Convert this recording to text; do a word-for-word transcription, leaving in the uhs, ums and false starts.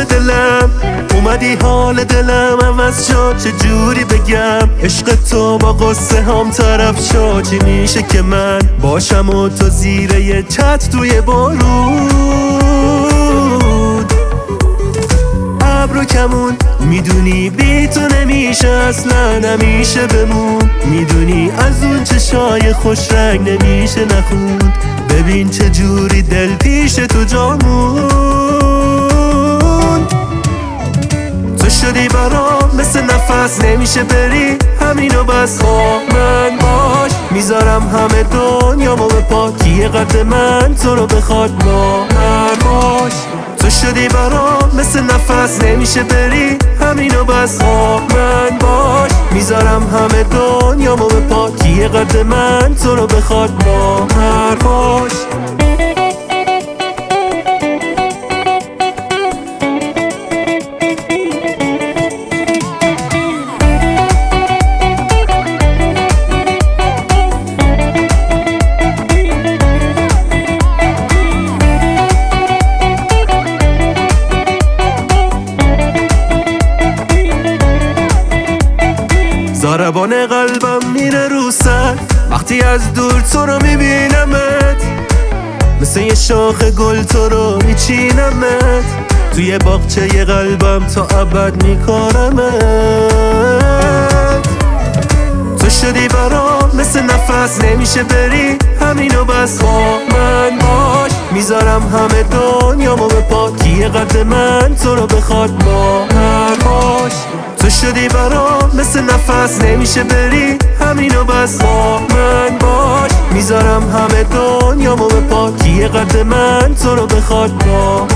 دلم، اومدی حال دلم عوض شد. چه جوری بگم عشق تو با قصه هم طرف شد. چی میشه که من باشم و تو زیر یه چت توی بارون؟ ابرو کمون میدونی بی تو نمیشه اصلا نمیشه بمون. میدونی از اون چشای خوش رنگ نمیشه نخوند. ببین چه جوری دل پیش تو جامون. تو شدی برام مثل نفس نمیشه بری، همینو بس با من باش. میذارم همه دنیامو به پا، کیه قد من تو رو بخواد با من باش. تو شدی برام مثل نفس نمیشه بری، همینو بس با من باش. میذارم همه دنیامو به پا، کیه قد من تو رو بخواد با من باش. ضربان قلبم میره رو سر وقتی از دور تو رو میبینمت. مثل یه شاخ گل تو رو میچینمت. توی باغچه ی قلبم تا ابد میکارمت. تو شدی برام مثل نفس نمیشه بری، همینو بس با من باش. میذارم همه دنیامو به پا، کیه قد من تو رو بخواد با من باش. تو شدی برام مثل نفس نمیشه بری، همینو بس با من باش. میذارم همه دنیامو به پا، کیه قد من تو رو بخواد با